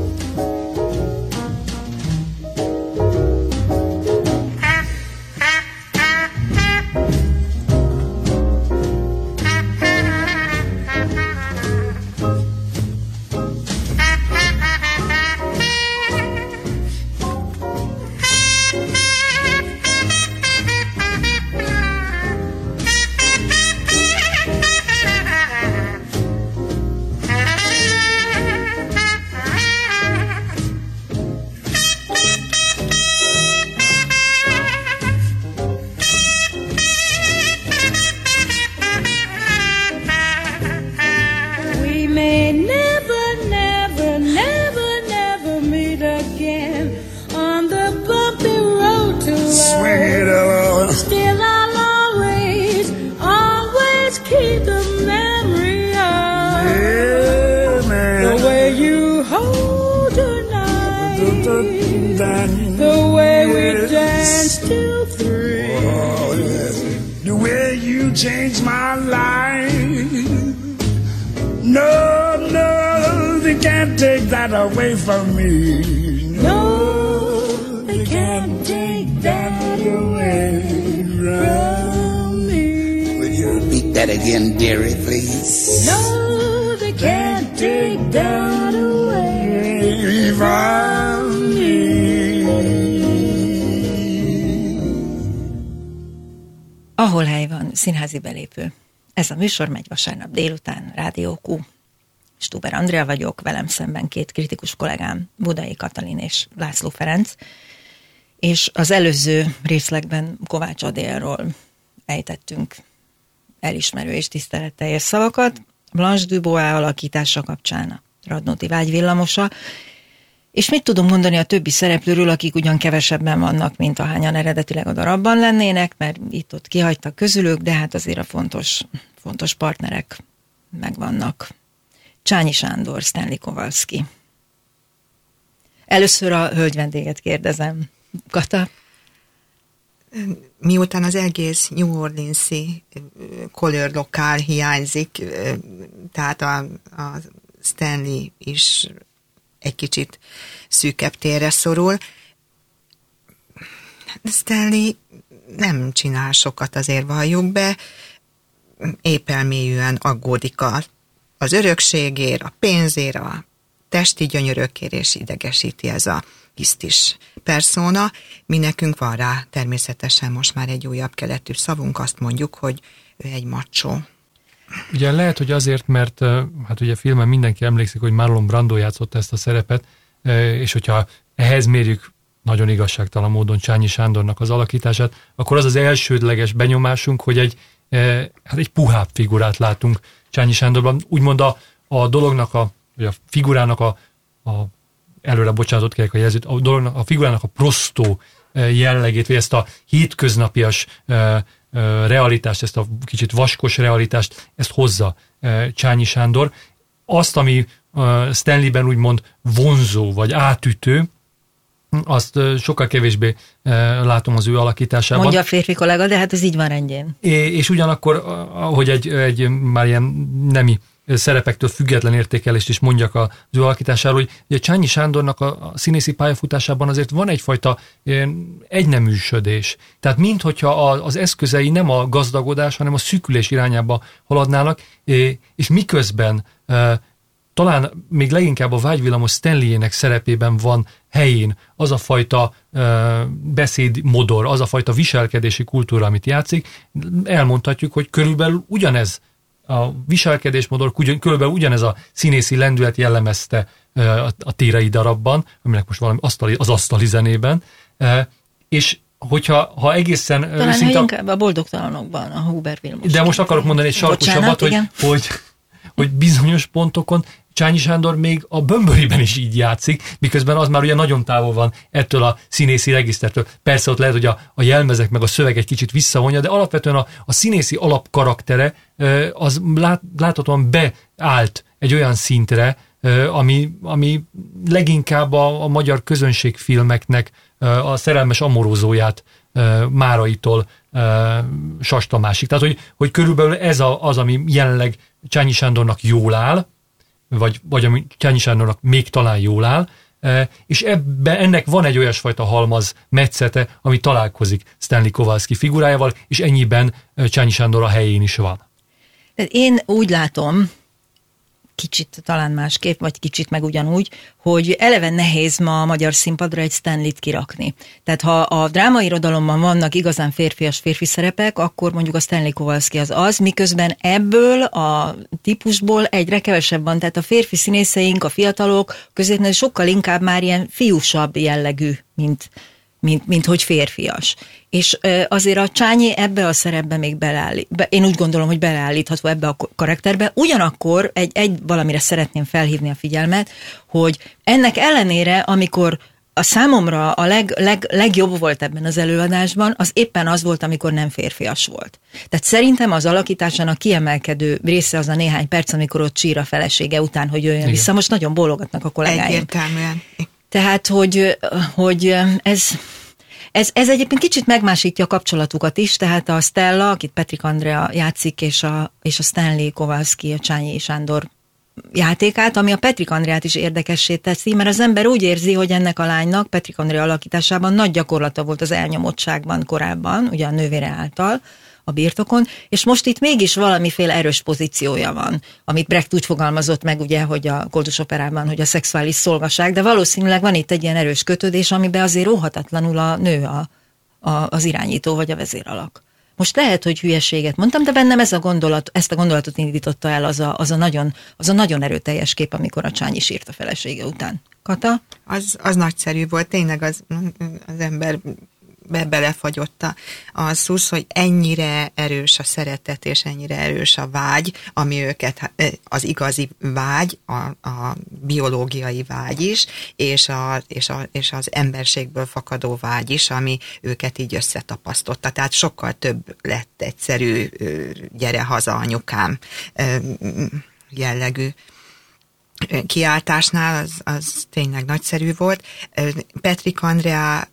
Change my life. No, they can't take that away from me. No, they can't take that away from me. Will you repeat that again, dearie, please? No, they can't take that away from me. Ahol hely van, színházi belépő. Ez a műsor megy vasárnap délután, Rádió Q. Stuber Andrea vagyok, velem szemben két kritikus kollégám, Budai Katalin és László Ferenc, és az előző részlegben Kovács Adélról ejtettünk elismerő és tiszteletteljes szavakat, Blanche Dubois alakítása kapcsán a Radnóti Vágy villamosa, és mit tudunk mondani a többi szereplőről, akik ugyan kevesebben vannak, mint ahányan eredetileg a darabban lennének, mert itt-ott kihagytak közülük, de hát azért a fontos partnerek megvannak. Csányi Sándor, Stanley Kowalski. Először a hölgy vendéget kérdezem. Kata? Miután az egész New Orleans-i color lokál hiányzik, tehát a Stanley is egy kicsit szűkebb térre szorul. Stanley nem csinál sokat, azért valljuk be, épp elmélyűen aggódik az örökségért, a pénzért, a testi gyönyörökért, és idegesíti ez a hisztis perszóna. Mi nekünk van rá természetesen most már egy újabb keletű szavunk, azt mondjuk, hogy ő egy macho. Ugye lehet, hogy azért, mert hát ugye a filmen mindenki emlékszik, hogy Marlon Brando játszott ezt a szerepet, és hogyha ehhez mérjük nagyon igazságtalan módon Csányi Sándornak az alakítását, akkor az az elsődleges benyomásunk, hogy egy puhább figurát látunk Csányi Sándorban. Úgymond a dolognak, vagy a figurának előre bocsánatot kérek a jelzőt, a figurának a prostó jellegét, vagy ezt a hétköznapias realitást, ezt a kicsit vaskos realitást, ezt hozza Csányi Sándor. Azt, ami Stanleyben úgymond vonzó, vagy átütő, azt sokkal kevésbé látom az ő alakításában. Mondja a férfi kollega, de hát ez így van rendjén. És ugyanakkor, ahogy egy már ilyen nemi szerepektől független értékelést is mondjak az ő alakításáról, hogy ugye Csányi Sándornak a színészi pályafutásában azért van egyfajta egyneműsödés. Tehát minthogyha az eszközei nem a gazdagodás, hanem a szűkülés irányába haladnának, és miközben talán még leginkább a Vágyvillamos Stanleyének szerepében van helyén az a fajta beszédmodor, az a fajta viselkedési kultúra, amit játszik, elmondhatjuk, hogy körülbelül ugyanez a viselkedésmodor, körülbelül ugyanez a színészi lendület jellemezte a Térei darabban, aminek most valami az asztali zenében, és ha egészen... Talán inkább a Boldogtalanokban, a Huber Vilmos. De most akarok mondani egy sarkosabbat, hogy bizonyos pontokon Csányi Sándor még a Bömböriben is így játszik, miközben az már ugye nagyon távol van ettől a színészi regisztertől. Persze ott lehet, hogy a jelmezek meg a szöveg egy kicsit visszavonja, de alapvetően a színészi alapkaraktere az láthatóan beállt egy olyan szintre, ami leginkább a magyar közönségfilmeknek a szerelmes amorózóját Máraitól Sas Tamásig. Tehát, hogy körülbelül ez az, ami jelenleg Csányi Sándornak jól áll, vagy ami Csányi Sándornak még talán jól áll, és ennek van egy olyasfajta halmaz metszete, ami találkozik Stanley Kowalski figurájával, és ennyiben Csányi Sándor a helyén is van. Én úgy látom, kicsit talán másképp, vagy kicsit meg ugyanúgy, hogy eleve nehéz ma a magyar színpadra egy Stanleyt kirakni. Tehát ha a drámairodalomban vannak igazán férfi szerepek, akkor mondjuk a Stanley Kowalski az, miközben ebből a típusból egyre kevesebb van. Tehát a férfi színészeink, a fiatalok között sokkal inkább már ilyen fiúsabb jellegű, mint hogy férfias. És azért a Csányi ebbe a szerepbe még én úgy gondolom, hogy beleállítható ebbe a karakterbe. Ugyanakkor egy valamire szeretném felhívni a figyelmet, hogy ennek ellenére, amikor a számomra a legjobb volt ebben az előadásban, az éppen az volt, amikor nem férfias volt. Tehát szerintem az alakításának kiemelkedő része az a néhány perc, amikor ott sír a felesége után, hogy jöjjön vissza. Most nagyon bólogatnak a kollégáim. Egyértelműen. Tehát, hogy ez egyébként kicsit megmásítja a kapcsolatukat is, tehát a Stella, akit Petrik Andrea játszik, és a Stanley Kowalski, a Csányi Sándor játékát, ami a Petrik Andreát is érdekessé teszi, mert az ember úgy érzi, hogy ennek a lánynak Petrik Andrea alakításában nagy gyakorlata volt az elnyomottságban korábban, ugye a nővére által, a birtokon, és most itt mégis valamiféle erős pozíciója van, amit Brecht úgy fogalmazott meg, ugye, hogy a Koldus Operában, hogy a szexuális szolgaság, de valószínűleg van itt egy ilyen erős kötődés, amiben azért óhatatlanul a nő az irányító vagy a vezéralak. Most lehet, hogy hülyeséget mondtam, de bennem ezt a gondolatot indította el az a nagyon erőteljes kép, amikor a Csányi sírt a felesége után. Kata? Az nagyszerű volt, tényleg az ember belefagyott a szusz, hogy ennyire erős a szeretet, és ennyire erős a vágy, ami őket, az igazi vágy, a biológiai vágy is, és az emberségből fakadó vágy is, ami őket így összetapasztotta. Tehát sokkal több lett egyszerű gyere haza anyukám jellegű kiáltásnál, az tényleg nagyszerű volt. Petrik Andrea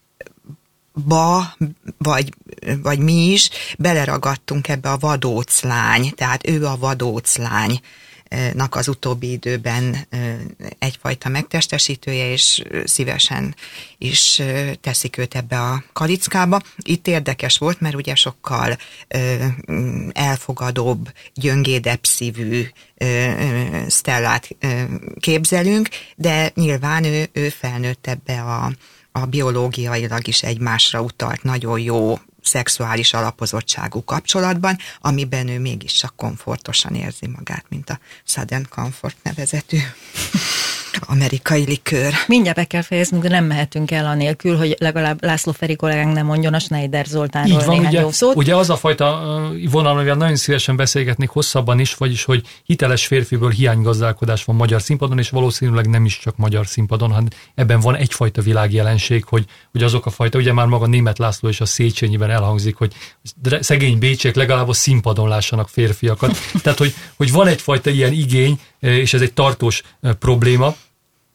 vagy mi is beleragadtunk ebbe a vadóclány, tehát ő a vadóclánynak az utóbbi időben egyfajta megtestesítője, és szívesen is teszik őt ebbe a kalickába. Itt érdekes volt, mert ugye sokkal elfogadóbb, gyöngédebb szívű Stellát képzelünk, de nyilván ő felnőtt ebbe a biológiailag is egymásra utalt nagyon jó szexuális alapozottságú kapcsolatban, amiben ő mégiscsak komfortosan érzi magát, mint a Southern Comfort nevezetű amerikai likőr. Mindjárt be kell fejeznünk, de nem mehetünk el anélkül, hogy legalább László Feri kollégánk nem mondjon a Schneider Zoltánról néhány jó szót. Ugye az a fajta vonal, amivel nagyon szívesen beszélgetnék hosszabban is, vagyis, hogy hiteles férfiből hiánygazdálkodás van magyar színpadon, és valószínűleg nem is csak magyar színpadon, hanem ebben van egyfajta világjelenség, hogy azok a fajta, ugye már maga Németh László és a Széchenyiben elhangzik, hogy szegény bécsiek legalább a színpadon lássanak férfiakat. Tehát, hogy van egyfajta ilyen igény, és ez egy tartós probléma.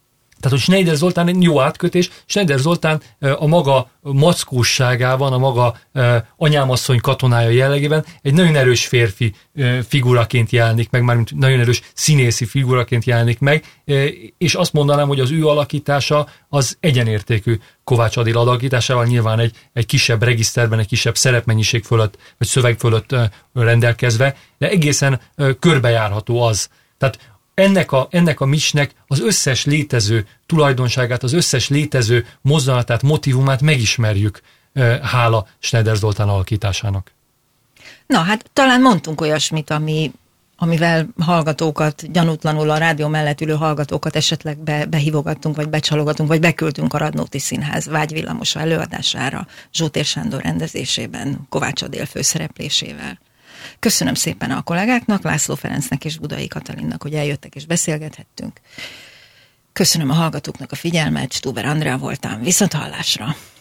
Tehát, hogy Schneider Zoltán egy jó átkötés, Schneider Zoltán a maga mackósságában, a maga anyámasszony katonája jellegében egy nagyon erős férfi figuraként jelenik meg, mármint nagyon erős színészi figuraként jelenik meg, és azt mondanám, hogy az ő alakítása az egyenértékű Kovács Adél alakításával, nyilván egy kisebb regiszterben, egy kisebb szerepmennyiség fölött, vagy szöveg fölött rendelkezve, de egészen körbejárható az. Tehát ennek a misnek az összes létező tulajdonságát, az összes létező mozzanatát, motivumát megismerjük, hála Schneider Zoltán alakításának. Na, hát talán mondtunk olyasmit, amivel hallgatókat, gyanútlanul a rádió mellett ülő hallgatókat esetleg behívogattunk, vagy becsalogatunk, vagy beküldtünk a Radnóti Színház Vágyvillamosa előadására, Zsótér Sándor rendezésében, Kovács Adél főszereplésével. Köszönöm szépen a kollégáknak, László Ferencnek és Budai Katalinnak, hogy eljöttek és beszélgethettünk. Köszönöm a hallgatóknak a figyelmet, Stuber Andrea voltam, viszonthallásra!